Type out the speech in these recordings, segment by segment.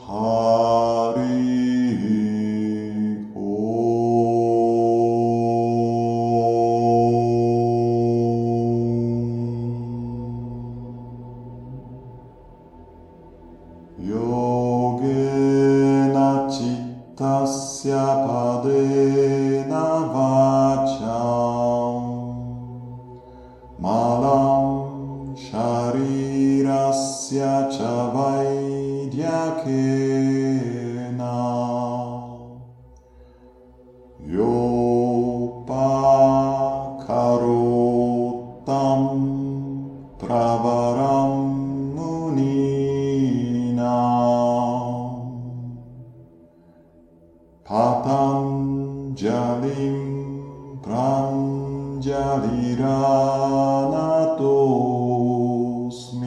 ハリオヨゲナチッタスヤパデナバチャマランシャリラスヤチャバイディアケナヨパカロタンプラバランムニナパタンジャリンプランジャリラナトスミ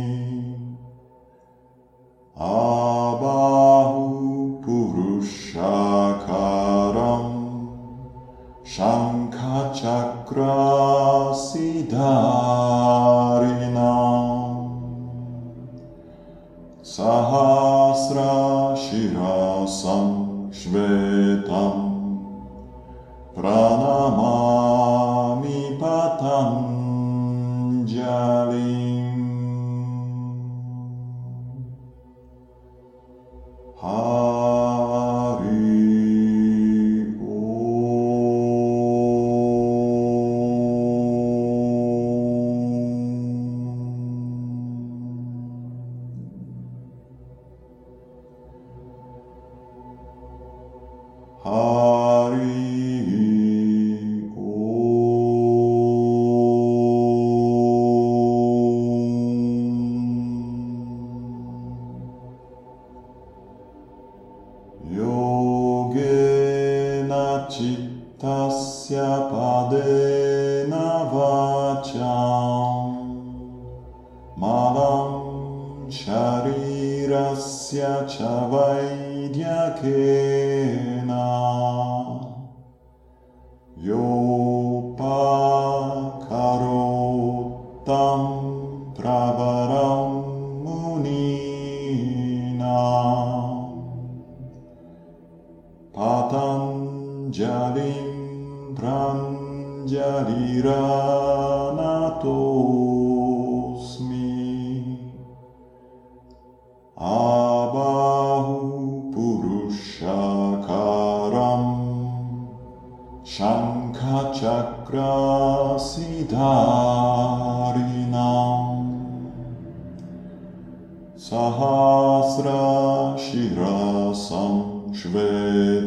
アバフプルシャカランシャンカチャクラシダリナサハスラシラサンシベタンプラナマミパタンジャリンハリオハリオヨゲナチッタスヤパデナバチャマランシャリラスヤチャバイディアケナヨパカロタンプラバランムニナパタンジャリンプランジャリラナトスミアバフプルシャカランシャンカチャクラシダリナサハスラシラサンシュベ